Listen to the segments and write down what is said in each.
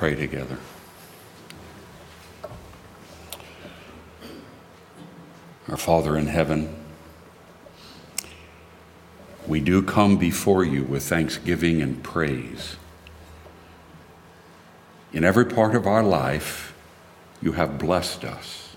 pray together. Our Father in heaven, we do come before you with thanksgiving and praise. In every part of our life, you have blessed us.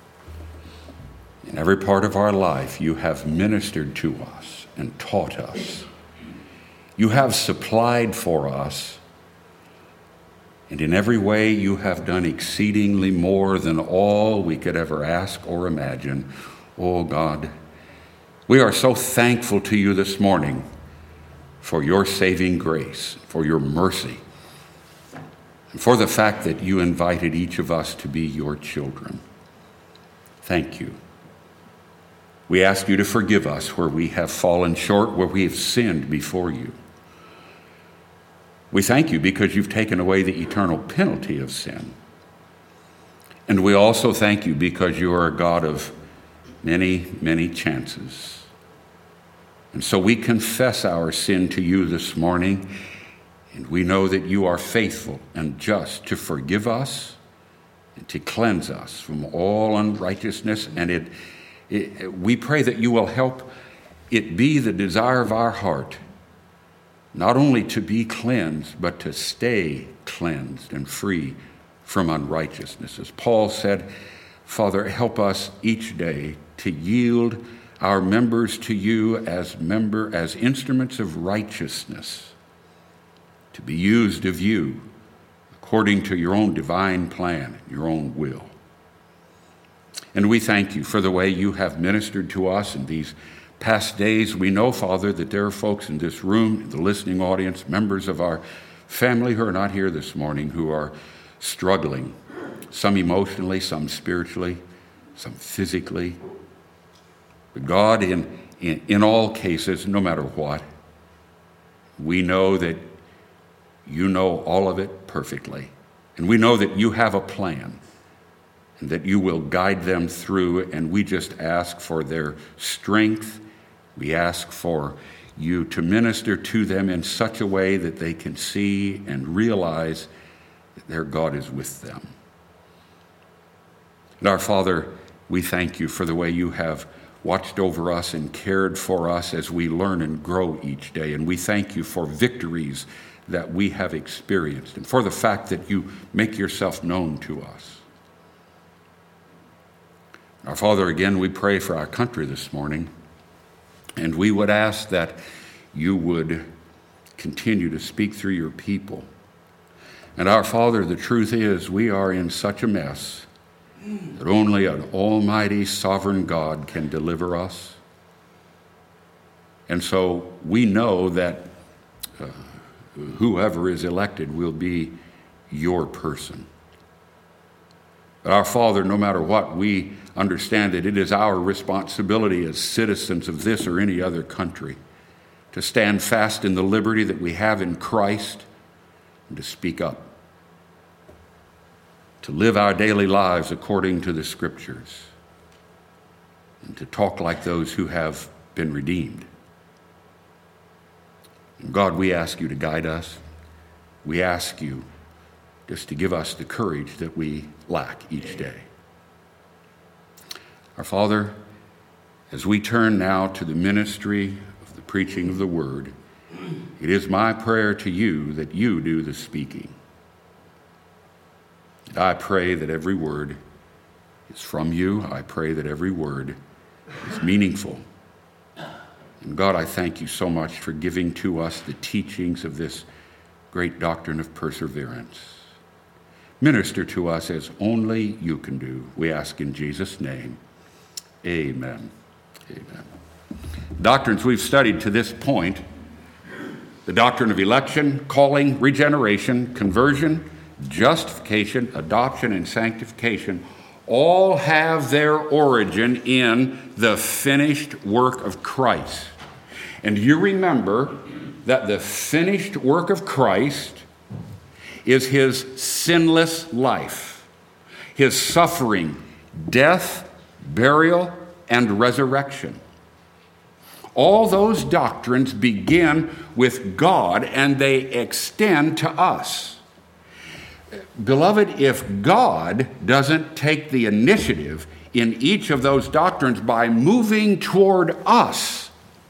In every part of our life, you have ministered to us and taught us. You have supplied for us, and in every way you have done exceedingly more than all we could ever ask or imagine. Oh God, we are so thankful to you this morning for your saving grace, for your mercy, and for the fact that you invited each of us to be your children. Thank you. We ask you to forgive us where we have fallen short, where we have sinned before you. We thank you because you've taken away the eternal penalty of sin. And we also thank you because you are a God of many, many chances. And so we confess our sin to you this morning, and we know that you are faithful and just to forgive us and to cleanse us from all unrighteousness. And we pray that you will help it be the desire of our heart not only to be cleansed, but to stay cleansed and free from unrighteousness. As Paul said, Father, help us each day to yield our members to you as instruments of righteousness, to be used of you according to your own divine plan, your own will. And we thank you for the way you have ministered to us in these past days. We know, Father, that there are folks in this room, the listening audience, members of our family who are not here this morning, who are struggling, some emotionally, some spiritually, some physically. But God, in all cases, no matter what, we know that you know all of it perfectly. And we know that you have a plan and that you will guide them through. And we just ask for their strength. We ask for you to minister to them in such a way that they can see and realize that their God is with them. And our Father, we thank you for the way you have watched over us and cared for us as we learn and grow each day. And we thank you for victories that we have experienced and for the fact that you make yourself known to us. Our Father, again, we pray for our country this morning. And we would ask that you would continue to speak through your people. And our Father, the truth is we are in such a mess that only an almighty sovereign God can deliver us. And so we know that whoever is elected will be your person. But our Father, no matter what, we understand that it is our responsibility as citizens of this or any other country to stand fast in the liberty that we have in Christ and to speak up, to live our daily lives according to the Scriptures, and to talk like those who have been redeemed. And God, we ask you to guide us. We ask you just to give us the courage that we lack each day. Our Father, as we turn now to the ministry of the preaching of the Word, it is my prayer to you that you do the speaking. And I pray that every word is from you. I pray that every word is meaningful. And God, I thank you so much for giving to us the teachings of this great doctrine of perseverance. Minister to us as only you can do. We ask in Jesus' name. Amen. Amen. Doctrines we've studied to this point: the doctrine of election, calling, regeneration, conversion, justification, adoption, and sanctification, all have their origin in the finished work of Christ. And you remember that the finished work of Christ is his sinless life, his suffering, death, burial, and resurrection. All those doctrines begin with God and they extend to us. Beloved, if God doesn't take the initiative in each of those doctrines by moving toward us,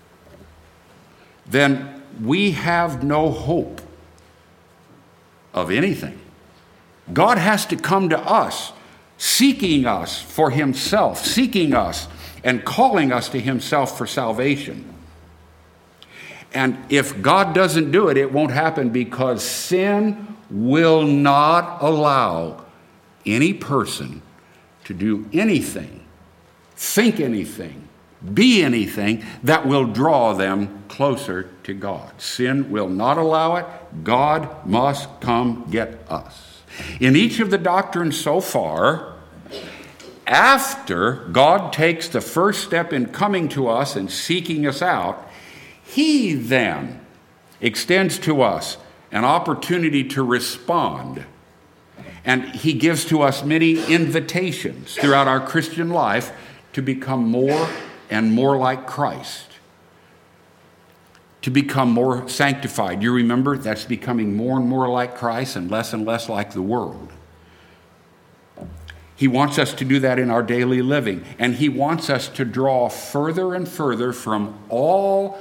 then we have no hope of anything. God has to come to us, seeking us for himself, seeking us and calling us to himself for salvation. And if God doesn't do it, it won't happen, because sin will not allow any person to do anything, think anything, be anything that will draw them closer to God. Sin will not allow it. God must come get us. In each of the doctrines so far, after God takes the first step in coming to us and seeking us out, he then extends to us an opportunity to respond. And he gives to us many invitations throughout our Christian life to become more and more like Christ, to become more sanctified. You remember, that's becoming more and more like Christ and less like the world. He wants us to do that in our daily living, and he wants us to draw further and further from all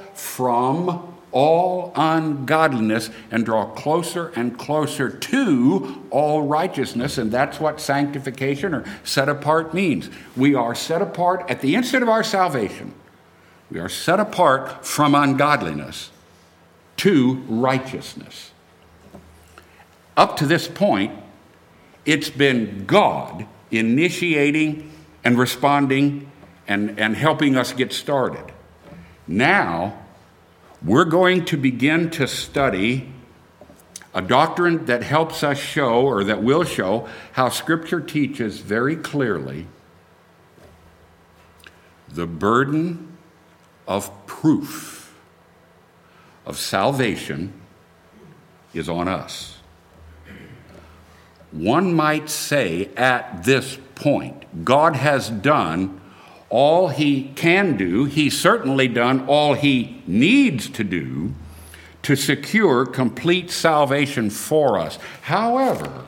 ungodliness and draw closer and closer to all righteousness. And that's what sanctification or set apart means. We are set apart at the instant of our salvation. We are set apart from ungodliness to righteousness. Up to this point, it's been God initiating and responding and helping us get started. Now, we're going to begin to study a doctrine that helps us show, or that will show, how Scripture teaches very clearly the burden of proof of salvation is on us. One might say at this point, God has done all he can do. He's certainly done all he needs to do to secure complete salvation for us. However,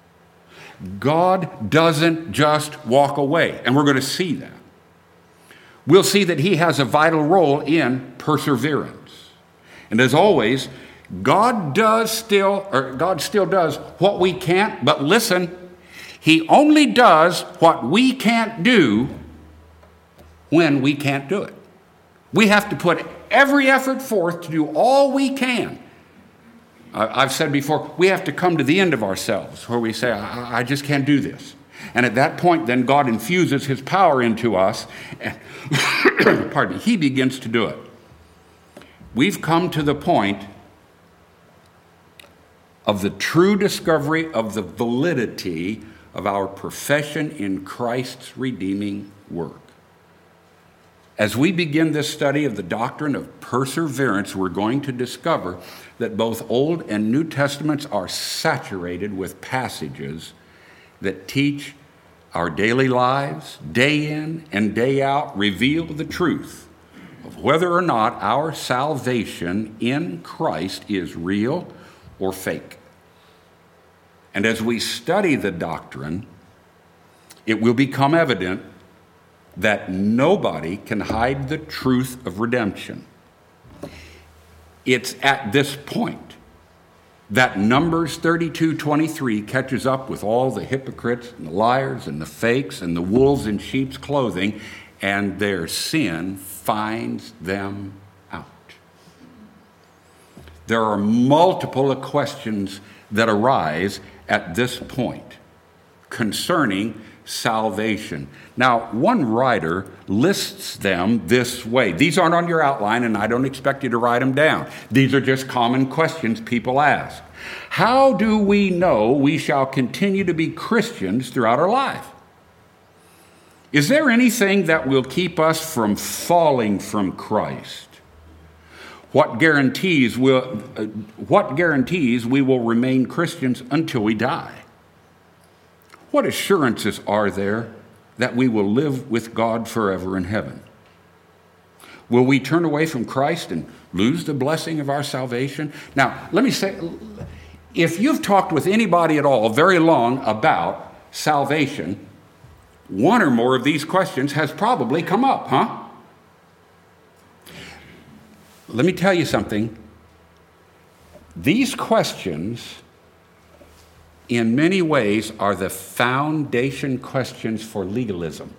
God doesn't just walk away, and we're going to see that. We'll see that he has a vital role in perseverance. And as always, God still does what we can't, but listen, he only does what we can't do when we can't do it. We have to put every effort forth to do all we can. I've said before, we have to come to the end of ourselves where we say, I just can't do this. And at that point, then God infuses his power into us, and pardon me, he begins to do it. We've come to the point of the true discovery of the validity of our profession in Christ's redeeming work. As we begin this study of the doctrine of perseverance, we're going to discover that both Old and New Testaments are saturated with passages that teach our daily lives, day in and day out, reveal the truth of whether or not our salvation in Christ is real or fake. And as we study the doctrine, it will become evident that nobody can hide the truth of redemption. It's at this point that Numbers 32:23 catches up with all the hypocrites and the liars and the fakes and the wolves in sheep's clothing, and their sin finds them out. There are multiple questions that arise at this point concerning salvation. Now, one writer lists them this way. These aren't on your outline, and I don't expect you to write them down. These are just common questions people ask. How do we know we shall continue to be Christians throughout our life? Is there anything that will keep us from falling from Christ? What guarantees we will remain Christians until we die? What assurances are there that we will live with God forever in heaven? Will we turn away from Christ and lose the blessing of our salvation? Now, let me say, If you've talked with anybody at all very long about salvation, one or more of these questions has probably come up, huh? Let me tell you something. These questions, in many ways, are the foundation questions for legalism.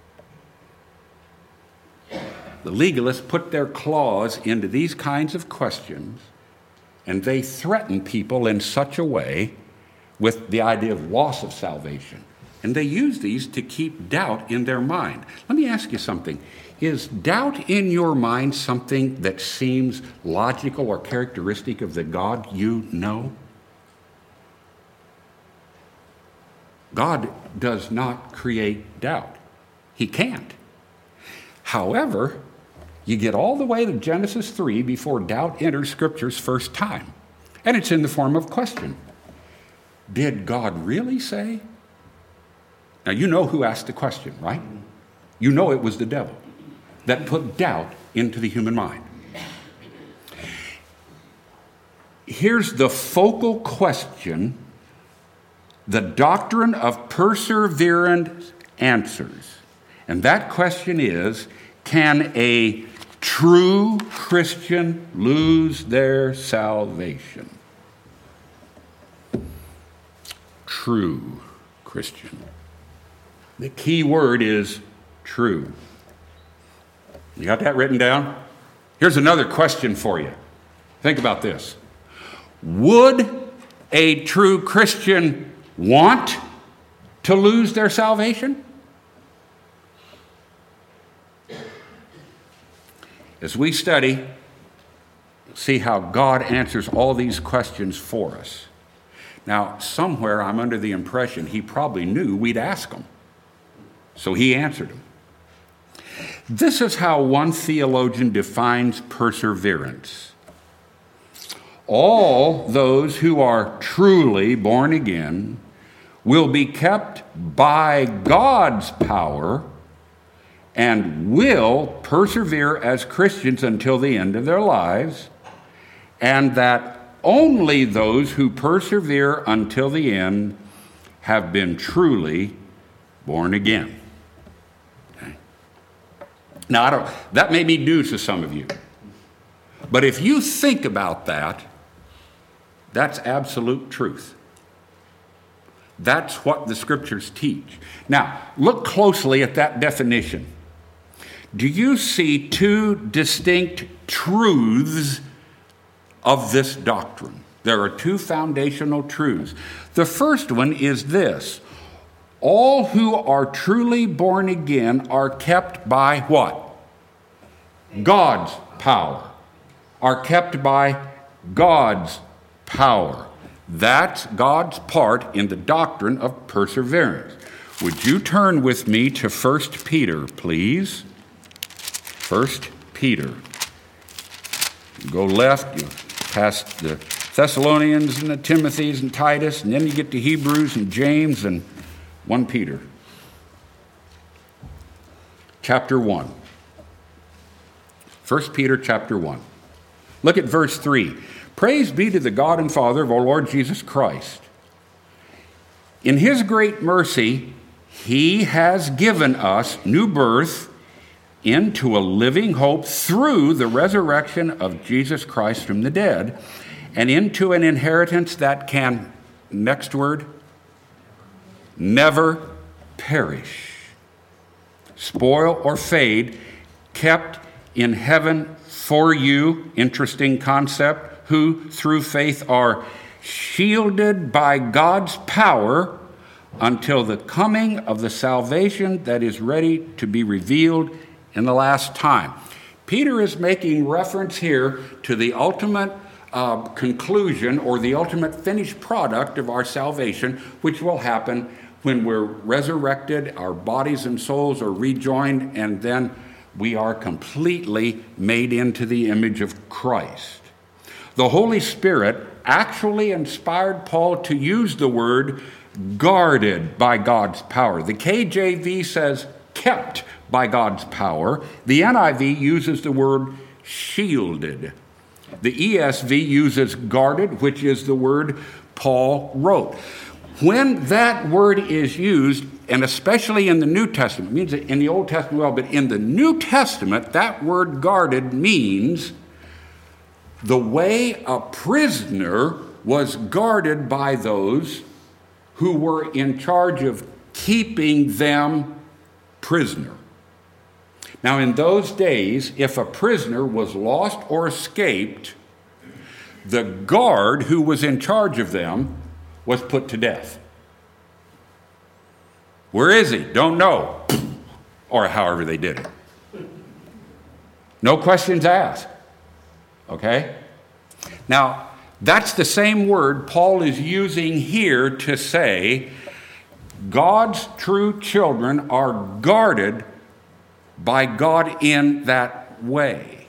The legalists put their claws into these kinds of questions, and they threaten people in such a way with the idea of loss of salvation. And they use these to keep doubt in their mind. Let me ask you something. Is doubt in your mind something that seems logical or characteristic of the God you know? God does not create doubt. He can't. However, you get all the way to Genesis 3 before doubt enters Scripture's first time. And it's in the form of question. Did God really say? Now, you know who asked the question, right? You know it was the devil that put doubt into the human mind. Here's the focal question the doctrine of perseverance answers. And that question is, can a true Christian lose their salvation? True Christian. The key word is true. You got that written down? Here's another question for you. Think about this. Would a true Christian want to lose their salvation? As we study, see how God answers all these questions for us. Now, somewhere I'm under the impression he probably knew we'd ask them. So he answered them. This is how one theologian defines perseverance. All those who are truly born again will be kept by God's power and will persevere as Christians until the end of their lives, and that only those who persevere until the end have been truly born again. Okay. Now, that may be new to some of you, but if you think about that, that's absolute truth. That's what the Scriptures teach. Now, look closely at that definition. Do you see two distinct truths of this doctrine? There are two foundational truths. The first one is this: all who are truly born again are kept by what? God's power. Are kept by God's power. That's God's part in the doctrine of perseverance. Would you turn with me to 1 Peter, please? 1 Peter. You go left, you pass the Thessalonians and the Timothys and Titus, and then you get to Hebrews and James and 1 Peter. Chapter 1. 1 Peter chapter 1. Look at verse 3. Praise be to the God and Father of our Lord Jesus Christ. In his great mercy, he has given us new birth into a living hope through the resurrection of Jesus Christ from the dead, and into an inheritance that can, next word, never perish, spoil or fade, kept in heaven for you, interesting concept, who through faith are shielded by God's power until the coming of the salvation that is ready to be revealed in the last time. Peter is making reference here to the ultimate conclusion or the ultimate finished product of our salvation, which will happen when we're resurrected, our bodies and souls are rejoined, and then we are completely made into the image of Christ. The Holy Spirit actually inspired Paul to use the word guarded by God's power. The KJV says kept by God's power. The NIV uses the word shielded. The ESV uses guarded, which is the word Paul wrote. When that word is used, and especially in the New Testament, it means in the Old Testament well, but in the New Testament, that word guarded means the way a prisoner was guarded by those who were in charge of keeping them prisoner. Now, in those days, if a prisoner was lost or escaped, the guard who was in charge of them was put to death. Where is he? Don't know. Or however they did it. No questions asked. Okay? Now, that's the same word Paul is using here to say God's true children are guarded by God in that way.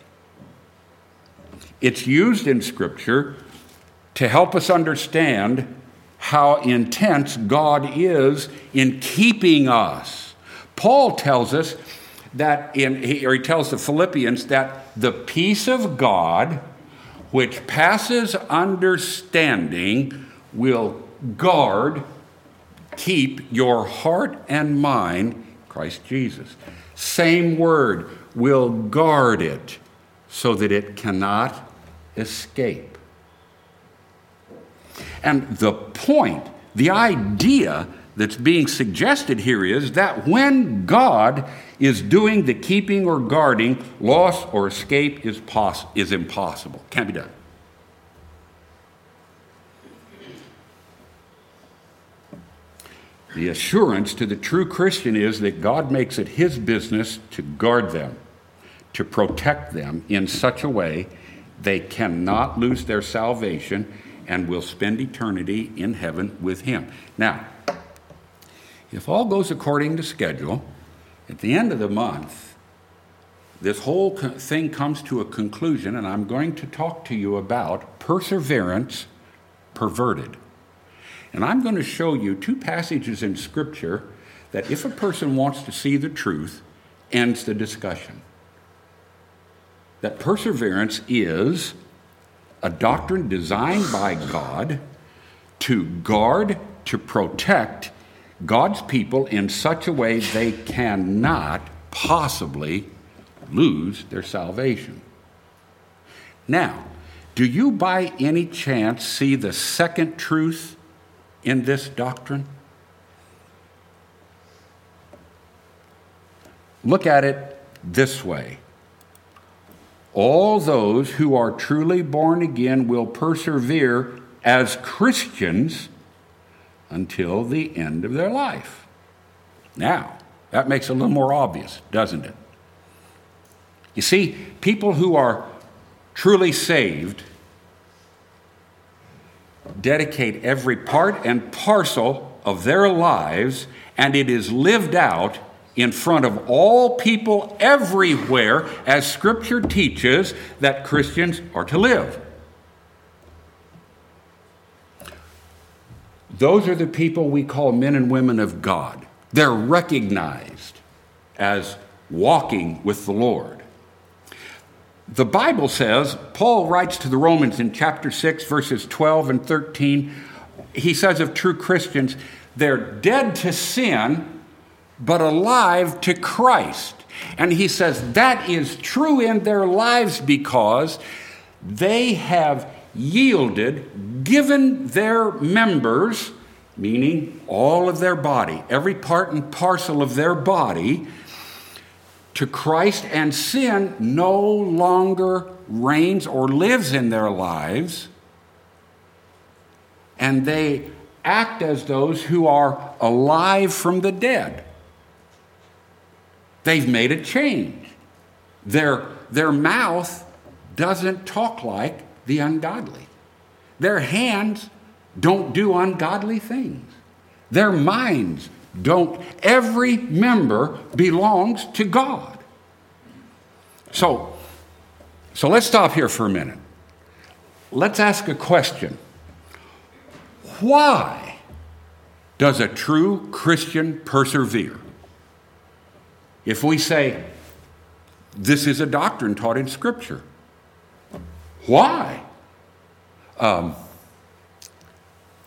It's used in Scripture to help us understand how intense God is in keeping us. Paul tells us that he tells the Philippians that the peace of God, which passes understanding, will keep your heart and mind, Christ Jesus. Same word, will guard it so that it cannot escape. And the point, the idea that's being suggested here is that when God is doing the keeping or guarding, loss or escape is impossible. Can't be done. The assurance to the true Christian is that God makes it his business to guard them, to protect them in such a way they cannot lose their salvation and will spend eternity in heaven with him. Now, if all goes according to schedule, at the end of the month, this whole thing comes to a conclusion, and I'm going to talk to you about perseverance perverted. And I'm going to show you two passages in Scripture that, if a person wants to see the truth, ends the discussion. That perseverance is a doctrine designed by God to guard, to protect God's people in such a way they cannot possibly lose their salvation. Now, do you by any chance see the second truth in this doctrine? Look at it this way. All those who are truly born again will persevere as Christians until the end of their life. Now, that makes it a little more obvious, doesn't it? You see, people who are truly saved dedicate every part and parcel of their lives, and it is lived out in front of all people everywhere, as Scripture teaches that Christians are to live. Those are the people we call men and women of God. They're recognized as walking with the Lord. The Bible says, Paul writes to the Romans in chapter 6, verses 12 and 13, he says of true Christians, they're dead to sin, but alive to Christ. And he says that is true in their lives because they have yielded, given their members, meaning all of their body, every part and parcel of their body, to Christ, and sin no longer reigns or lives in their lives, and they act as those who are alive from the dead. They've made a change. Their mouth doesn't talk like the ungodly. Their hands don't do ungodly things. Their minds don't. Every member belongs to God. So let's stop here for a minute. Let's ask a question. Why does a true Christian persevere? If we say, this is a doctrine taught in Scripture, why?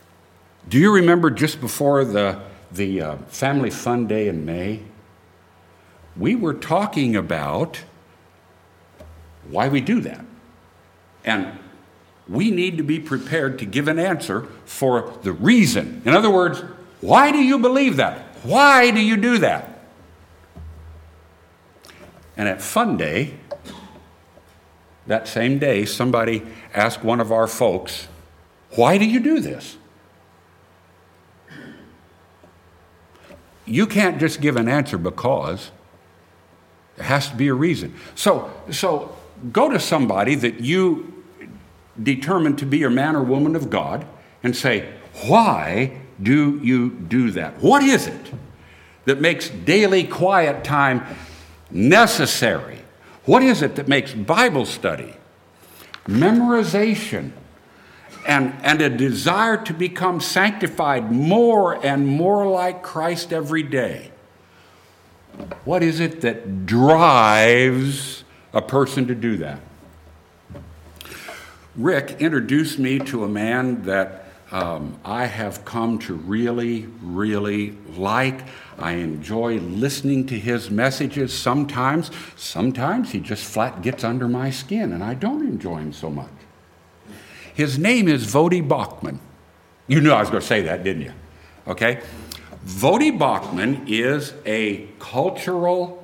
Do you remember just before the Family Fun Day in May, we were talking about why we do that. And we need to be prepared to give an answer for the reason. In other words, why do you believe that? Why do you do that? And at Fun Day, that same day, somebody asked one of our folks, why do you do this? You can't just give an answer because. There has to be a reason. So go to somebody that you determine to be your man or woman of God and say, why do you do that? What is it that makes daily quiet time necessary? What is it that makes Bible study, memorization, and a desire to become sanctified more and more like Christ every day? What is it that drives a person to do that? Rick introduced me to a man that I have come to really, really like. I enjoy listening to his messages sometimes. Sometimes he just flat gets under my skin, and I don't enjoy him so much. His name is Voddie Baucham. You knew I was going to say that, didn't you? Okay? Voddie Baucham is a cultural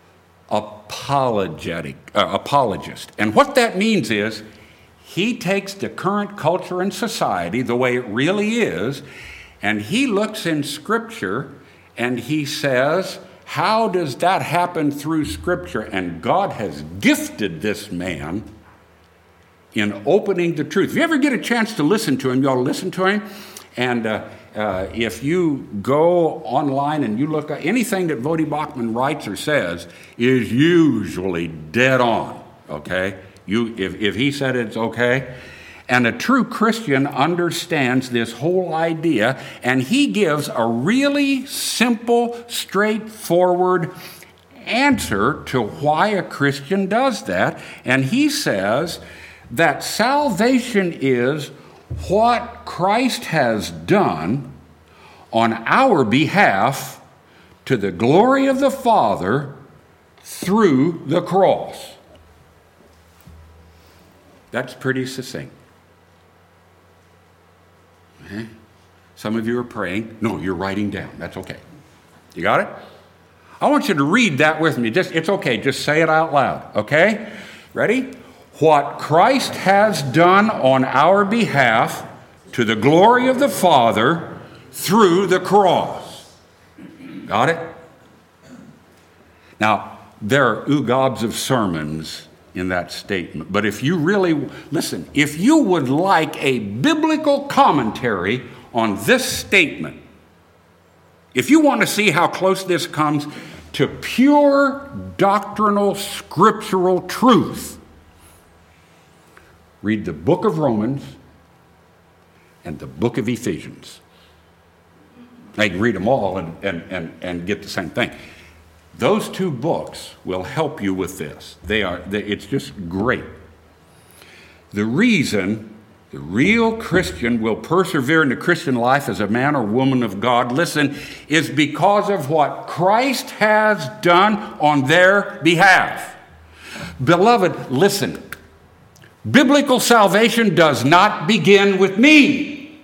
apologist. And what that means is he takes the current culture and society the way it really is, and he looks in Scripture and he says, how does that happen through Scripture? And God has gifted this man in opening the truth. If you ever get a chance to listen to him, you ought to listen to him. And if you go online and you look at anything that Voddie Baucham writes or says is usually dead on, okay? If he said it's okay. And a true Christian understands this whole idea, and he gives a really simple, straightforward answer to why a Christian does that. And he says that salvation is what Christ has done on our behalf to the glory of the Father through the cross. That's pretty succinct. Okay. Some of you are praying. No, you're writing down. That's okay. You got it? I want you to read that with me. It's okay. Just say it out loud. Okay? Ready? What Christ has done on our behalf to the glory of the Father through the cross. Got it? Now, there are gobs of sermons in that statement. But if you really, listen, if you would like a biblical commentary on this statement, if you want to see how close this comes to pure doctrinal scriptural truth, read the book of Romans and the book of Ephesians. Now you can read them all and get the same thing. Those two books will help you with this. It's just great. The reason the real Christian will persevere in the Christian life as a man or woman of God, listen, is because of what Christ has done on their behalf. Beloved, listen. Biblical salvation does not begin with me.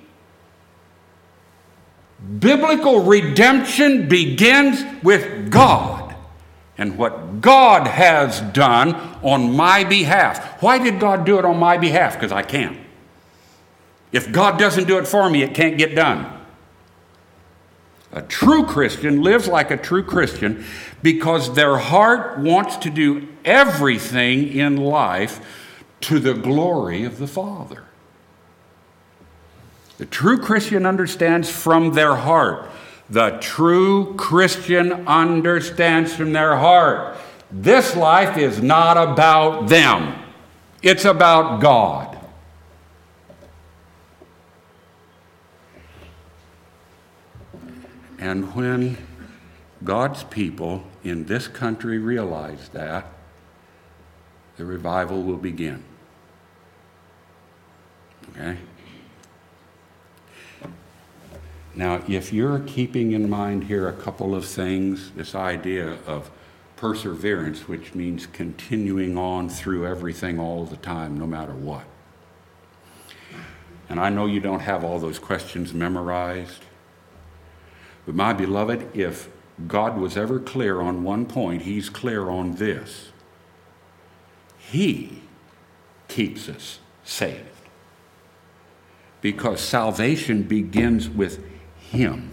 Biblical redemption begins with God and what God has done on my behalf. Why did God do it on my behalf? Because I can't. If God doesn't do it for me, it can't get done. A true Christian lives like a true Christian because their heart wants to do everything in life to the glory of the Father. The true Christian understands from their heart. The true Christian understands from their heart. This life is not about them. It's about God. And when God's people in this country realize that, the revival will begin. Okay? Now, if you're keeping in mind here a couple of things, this idea of perseverance, which means continuing on through everything all the time, no matter what. And I know you don't have all those questions memorized, but my beloved, if God was ever clear on one point, he's clear on this. He keeps us saved. Because salvation begins with him.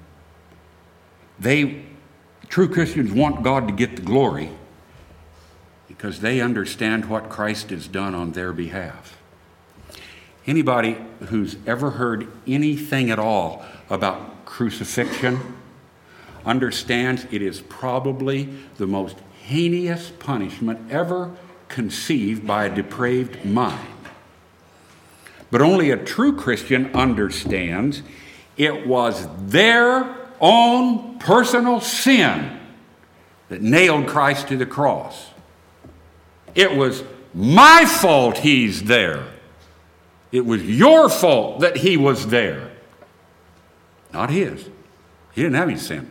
True Christians want God to get the glory because they understand what Christ has done on their behalf. Anybody who's ever heard anything at all about crucifixion understands it is probably the most heinous punishment ever conceived by a depraved mind. But only a true Christian understands it was their own personal sin that nailed Christ to the cross. It was my fault he's there. It was your fault that he was there. Not his. He didn't have any sin.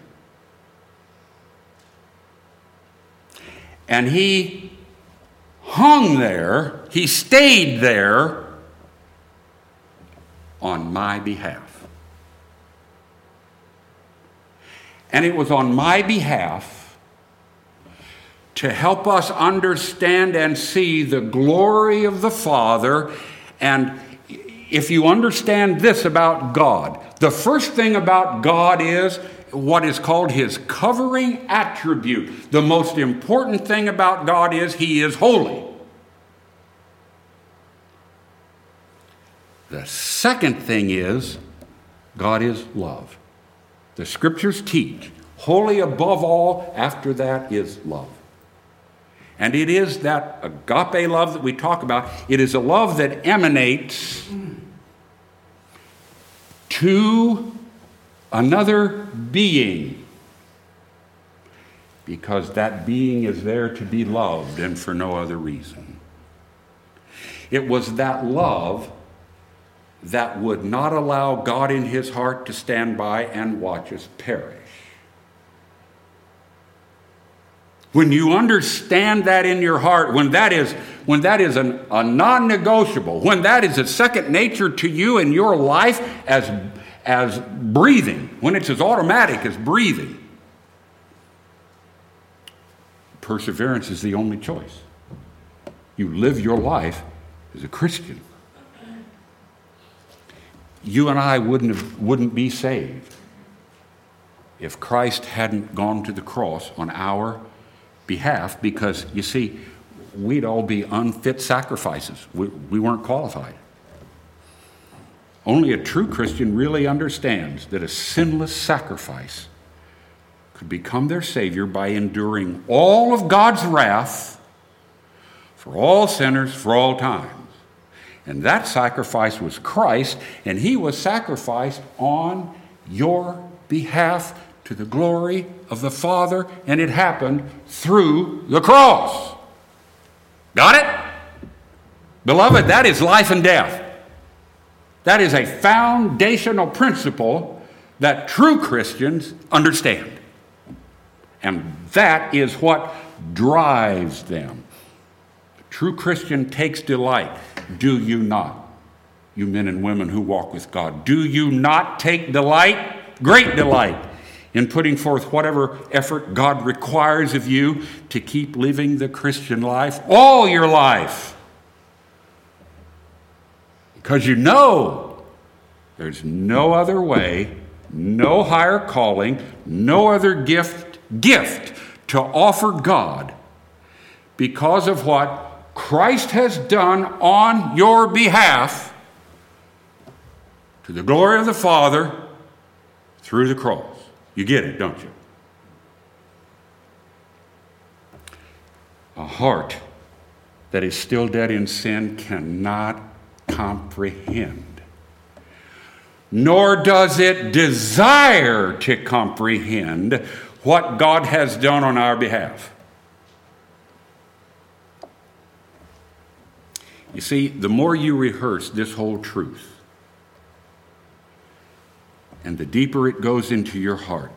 And he hung there, he stayed there on my behalf. And it was on my behalf to help us understand and see the glory of the Father. And if you understand this about God, the first thing about God is what is called his covering attribute. The most important thing about God is he is holy. The second thing is God is love. The scriptures teach holy above all, after that is love. And it is that agape love that we talk about. It is a love that emanates to another being, because that being is there to be loved and for no other reason. It was that love that would not allow God in his heart to stand by and watch us perish. When you understand that in your heart, when that is a non-negotiable, when that is a second nature to you in your life as breathing, when it's as automatic as breathing, perseverance is the only choice. You live your life as a Christian. You and I wouldn't be saved if Christ hadn't gone to the cross on our behalf, because, you see, we'd all be unfit sacrifices. We weren't qualified. Only a true Christian really understands that a sinless sacrifice could become their Savior by enduring all of God's wrath for all sinners for all times. And that sacrifice was Christ, and he was sacrificed on your behalf to the glory of the Father, and it happened through the cross. Got it? Beloved, that is life and death. That is a foundational principle that true Christians understand. And that is what drives them. A true Christian takes delight. Do you not, you men and women who walk with God, do you not take delight, great delight, in putting forth whatever effort God requires of you to keep living the Christian life all your life? Because you know there's no other way, no higher calling, no other gift to offer God because of what Christ has done on your behalf to the glory of the Father through the cross. You get it, don't you? A heart that is still dead in sin cannot comprehend, nor does it desire to comprehend what God has done on our behalf. You see, the more you rehearse this whole truth, and the deeper it goes into your heart,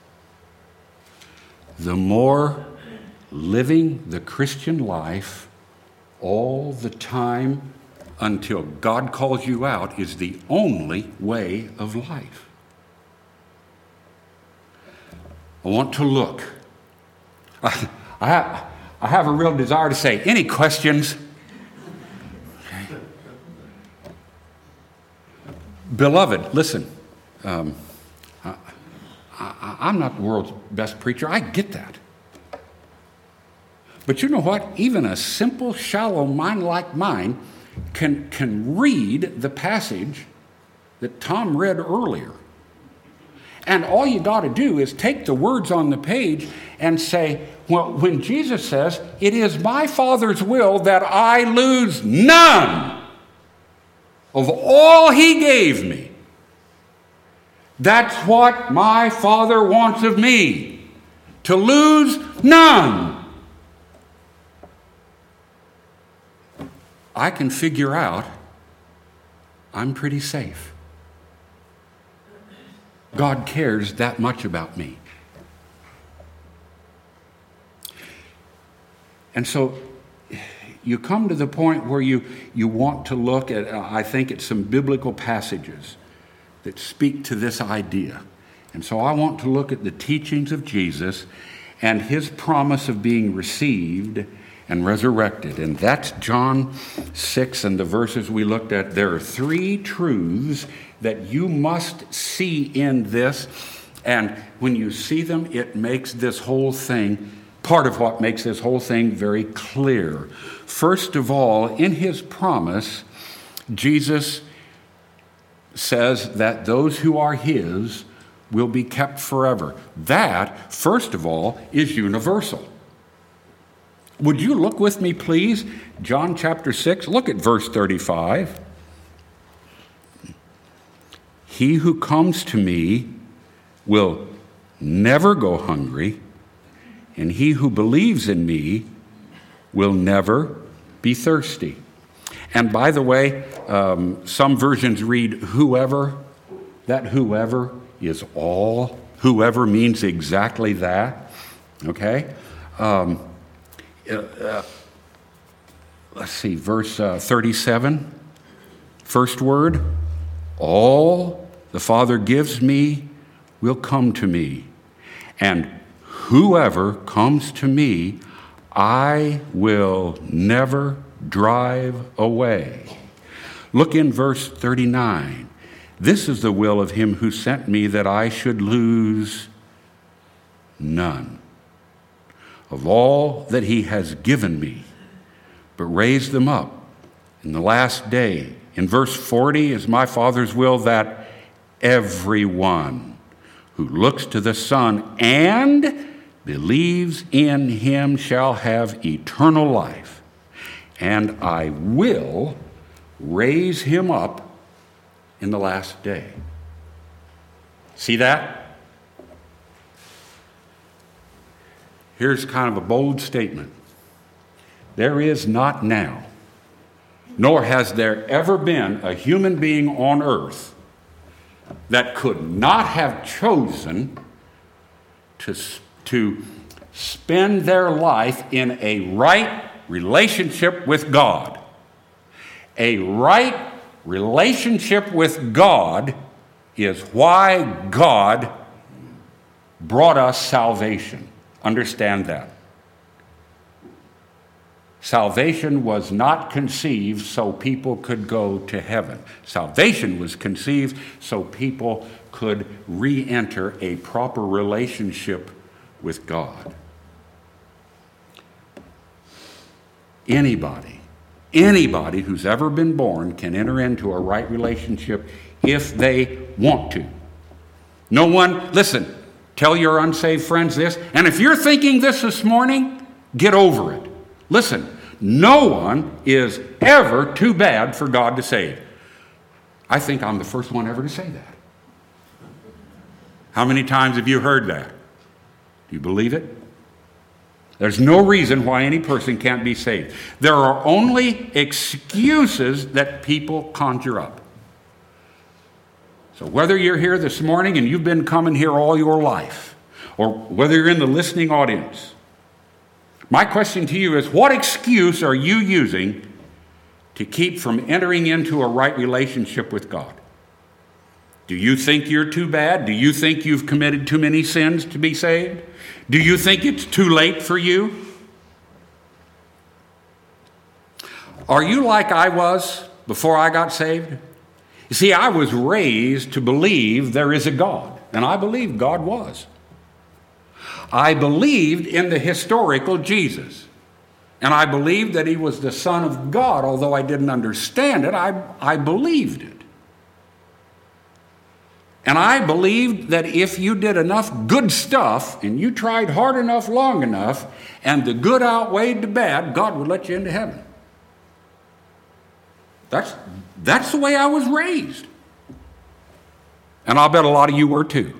the more living the Christian life all the time until God calls you out is the only way of life. I want to look. I have a real desire to say, any questions? Okay. Beloved, listen. I'm not the world's best preacher. I get that. But you know what? Even a simple, shallow mind like mine can read the passage that Tom read earlier. And all you got to do is take the words on the page and say, well, when Jesus says, it is my Father's will that I lose none of all he gave me. That's what my Father wants of me, to lose none. I can figure out I'm pretty safe. God cares that much about me. And so you come to the point where you want to look at, I think, at some biblical passages that speak to this idea. And so I want to look at the teachings of Jesus and his promise of being received and resurrected. And that's John 6 and the verses we looked at. There are three truths that you must see in this. And when you see them, it makes this whole thing, part of what makes this whole thing very clear. First of all, in his promise, Jesus says that those who are his will be kept forever. That, first of all, is universal. Would you look with me, please? John chapter 6, look at verse 35. He who comes to me will never go hungry, and he who believes in me will never be thirsty. And by the way, some versions read whoever. That whoever is all. Whoever means exactly that. Okay? Let's see, verse 37. First word, all the Father gives me will come to me, and whoever comes to me, I will never drive away. Look in verse 39. This is the will of him who sent me, that I should lose none of all that he has given me, but raise them up in the last day. In verse 40 is my Father's will that everyone who looks to the Son and believes in him shall have eternal life, and I will raise him up in the last day. See that? Here's kind of a bold statement. There is not now, nor has there ever been a human being on earth that could not have chosen to spend their life in a right relationship with God. A right relationship with God is why God brought us salvation. Understand that. Salvation was not conceived so people could go to heaven. Salvation was conceived so people could re-enter a proper relationship with God. Anybody who's ever been born can enter into a right relationship if they want to. No one, listen, tell your unsaved friends this, and if you're thinking this morning, get over it. Listen, no one is ever too bad for God to save. I think I'm the first one ever to say that. How many times have you heard that? Do you believe it? There's no reason why any person can't be saved. There are only excuses that people conjure up. So whether you're here this morning and you've been coming here all your life, or whether you're in the listening audience, my question to you is, what excuse are you using to keep from entering into a right relationship with God? Do you think you're too bad? Do you think you've committed too many sins to be saved? Do you think it's too late for you? Are you like I was before I got saved? You see, I was raised to believe there is a God, and I believed God was. I believed in the historical Jesus, and I believed that he was the Son of God. Although I didn't understand it, I believed it. And I believed that if you did enough good stuff and you tried hard enough, long enough, and the good outweighed the bad, God would let you into heaven. That's the way I was raised. And I'll bet a lot of you were too.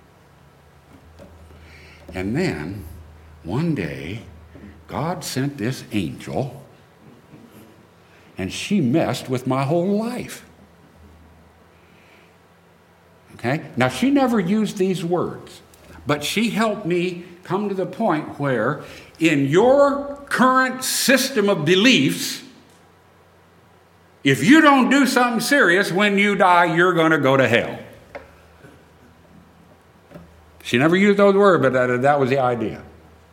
And then, one day, God sent this angel, and she messed with my whole life. Okay? Now, she never used these words, but she helped me come to the point where, in your current system of beliefs, if you don't do something serious, when you die, you're going to go to hell. She never used those words, but that was the idea.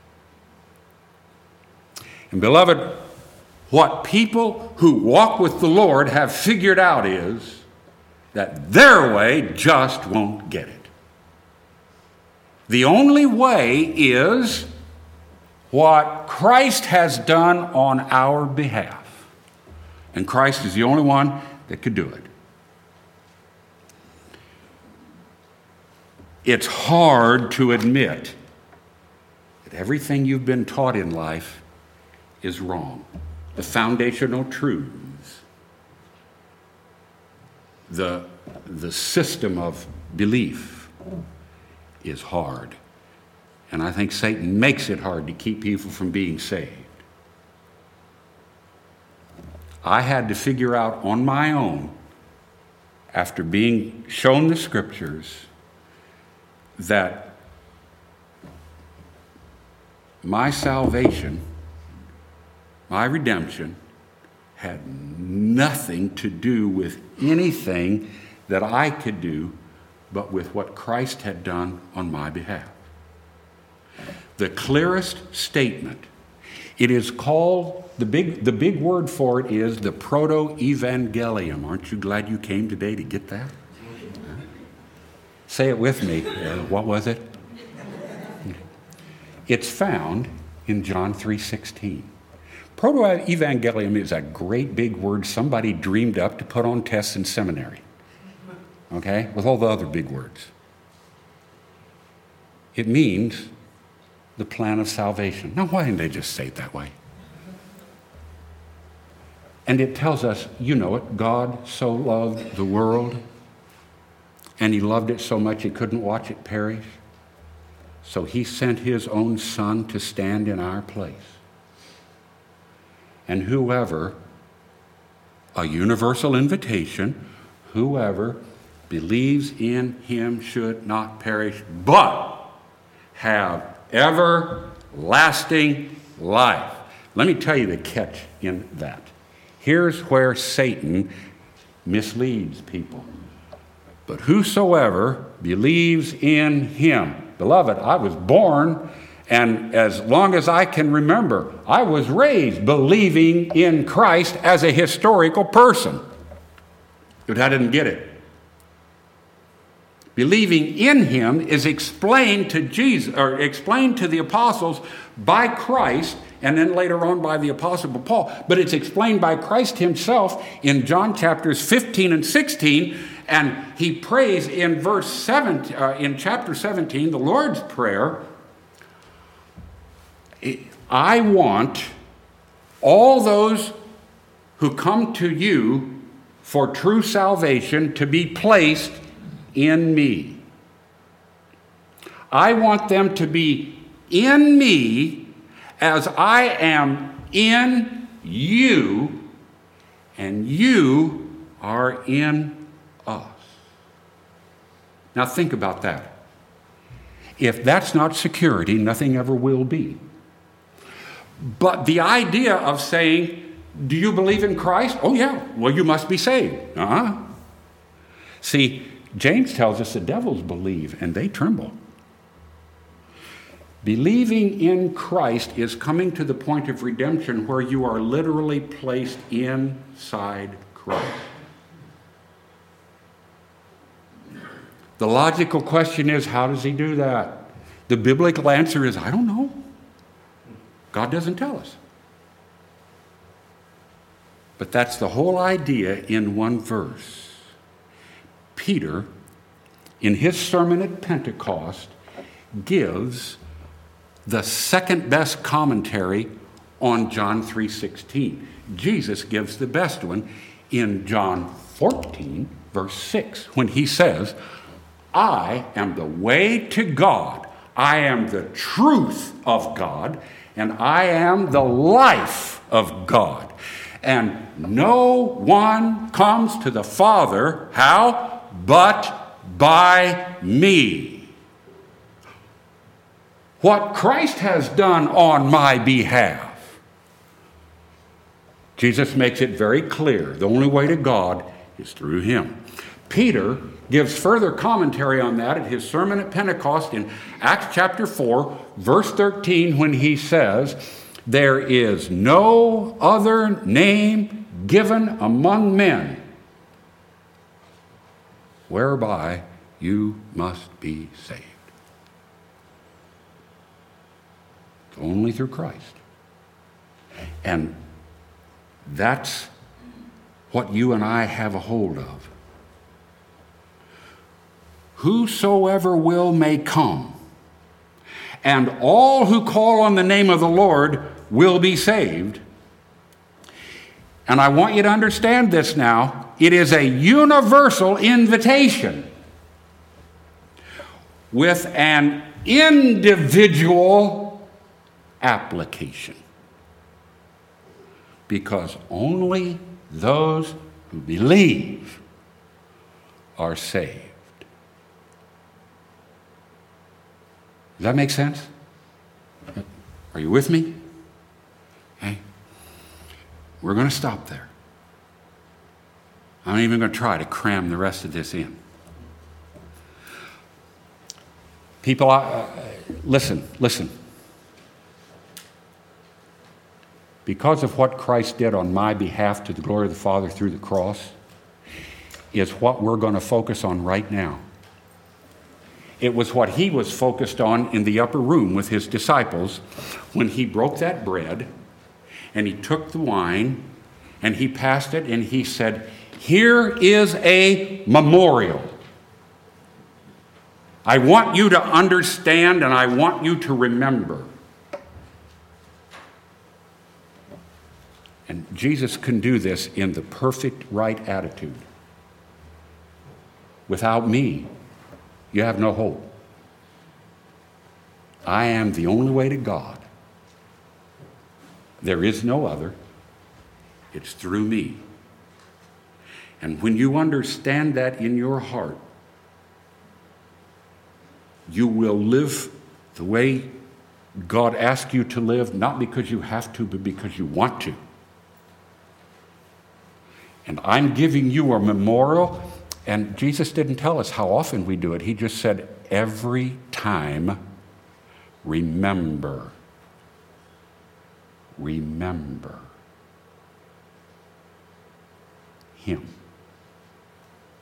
And beloved, what people who walk with the Lord have figured out is that their way just won't get it. The only way is what Christ has done on our behalf. And Christ is the only one that could do it. It's hard to admit that everything you've been taught in life is wrong. The foundational truths, the system of belief is hard. And I think Satan makes it hard to keep people from being saved. I had to figure out on my own, after being shown the scriptures, that my salvation, my redemption, had nothing to do with anything that I could do, but with what Christ had done on my behalf. The clearest statement, it is called, the big word for it is the proto-evangelium. Aren't you glad you came today to get that? Say it with me. What was it? It's found in John 3:16. Proto-evangelium is a great big word somebody dreamed up to put on tests in seminary. Okay? With all the other big words. It means the plan of salvation. Now, why didn't they just say it that way? And it tells us, you know it, God so loved the world, and he loved it so much he couldn't watch it perish. So he sent his own son to stand in our place. And whoever, a universal invitation, whoever believes in him should not perish, but have everlasting life. Let me tell you the catch in that. Here's where Satan misleads people. But whosoever believes in him. Beloved, I was born, and as long as I can remember, I was raised believing in Christ as a historical person. But I didn't get it. Believing in him is explained to Jesus, or explained to the apostles by Christ, and then later on by the apostle Paul. But it's explained by Christ himself in John chapters 15 and 16. And he prays in in chapter 17, the Lord's Prayer. I want all those who come to you for true salvation to be placed in me. I want them to be in me as I am in you, and you are in us. Now think about that. If that's not security, nothing ever will be. But the idea of saying, do you believe in Christ? Oh yeah, well you must be saved. See, James tells us the devils believe and they tremble. Believing in Christ is coming to the point of redemption where you are literally placed inside Christ. The logical question is, how does he do that? The biblical answer is, I don't know. God doesn't tell us. But that's the whole idea in one verse. Peter, in his sermon at Pentecost, gives the second best commentary on John 3:16. Jesus gives the best one in John 14, verse 6, when he says, I am the way to God, I am the truth of God, and I am the life of God. And no one comes to the Father, how? But by me. What Christ has done on my behalf. Jesus makes it very clear. The only way to God is through him. Peter gives further commentary on that at his sermon at Pentecost in Acts chapter 4, verse 13, when he says, there is no other name given among men whereby you must be saved. It's only through Christ. And that's what you and I have a hold of. Whosoever will may come, and all who call on the name of the Lord will be saved. And I want you to understand this now. It is a universal invitation with an individual application. Because only those who believe are saved. Does that make sense? Are you with me? Okay. We're going to stop there. I'm not even going to try to cram the rest of this in. People, listen. Because of what Christ did on my behalf to the glory of the Father through the cross, is what we're going to focus on right now. It was what he was focused on in the upper room with his disciples when he broke that bread and he took the wine and he passed it and he said, here is a memorial. I want you to understand and I want you to remember. And Jesus can do this in the perfect right attitude. Without me, you have no hope. I am the only way to God. There is no other. It's through me. And when you understand that in your heart, you will live the way God asks you to live, not because you have to, but because you want to. And I'm giving you a memorial. And Jesus didn't tell us how often we do it. He just said, every time, remember. Remember him.